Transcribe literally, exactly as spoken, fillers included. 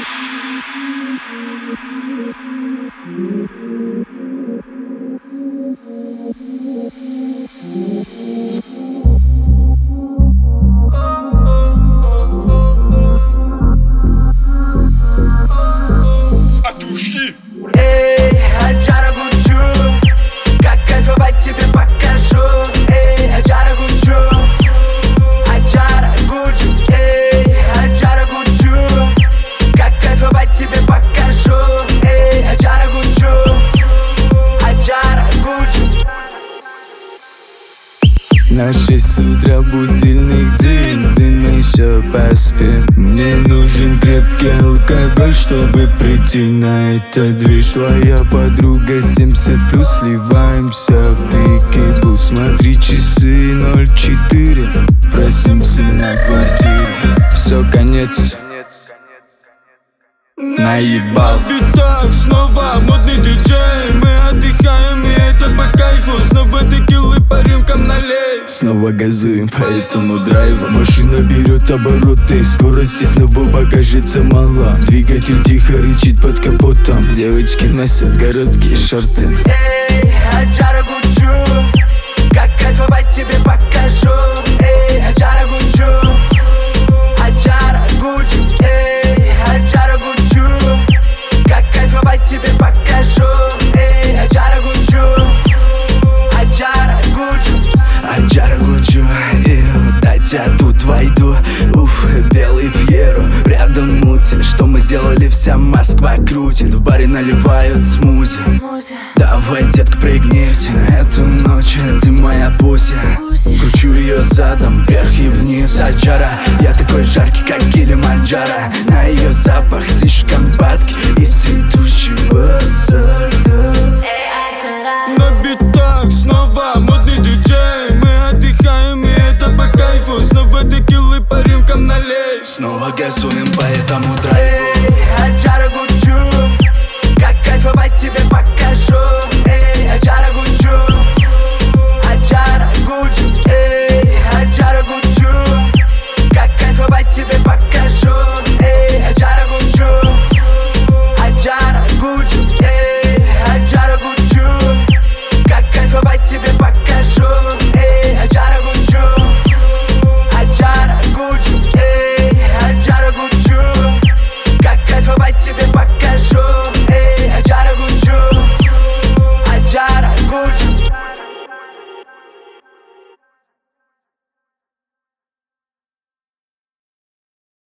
Эй, Аджара Гуджу, как кайфовать тебе покажу. Эй, Аджара Гуджу, Аджара Гуджу. Эй, Аджара Гуджу, как кайфовать тебе покажу. Эй, Аджара Гуджу, Аджара Гуджу. На шесть утра будильник, день, день, мы еще поспим. Мне нужен крепкий алкоголь, чтобы прийти на этот движ. Твоя подруга семьдесят плюс, сливаемся в дикий. Смотри часы ноль четыре, просимся на квартире. Все, конец, наебал. В битах снова модный диджей. Мы отдыхаем, и это по кайфу. Снова текилы по рюмкам налей. Снова газуем по этому драйву. Машина берет обороты, скорости снова покажется мало. Двигатель тихо рычит под капотом. Девочки носят короткие шорты. Эй, Аджара Гуджу, как кайфовать тебе покажу. Эй, Аджара Гуджу, Аджара Гуджу. Эй, Аджара Гуджу, как кайфовать тебе покажу. Эй, Аджара Гуджу, Аджара Гуджу. Аджара Гуджу, дать я тут войду. Уф, белый фьеру, рядом мути. Что мы сделали, вся Москва крутит. В баре наливают смузи. Давай, детка, пригнись. На эту ночь ты моя пуся. Кручу ее задом, вверх и вниз. Аджара, я такой жаркий, как Килиманджаро. На ее запах слишком падкий и цветущего сада. На битах снова модный диджей. Мы отдыхаем, и это по кайфу. Снова текилы по рюмкам налей. Снова газуем по этому драйву.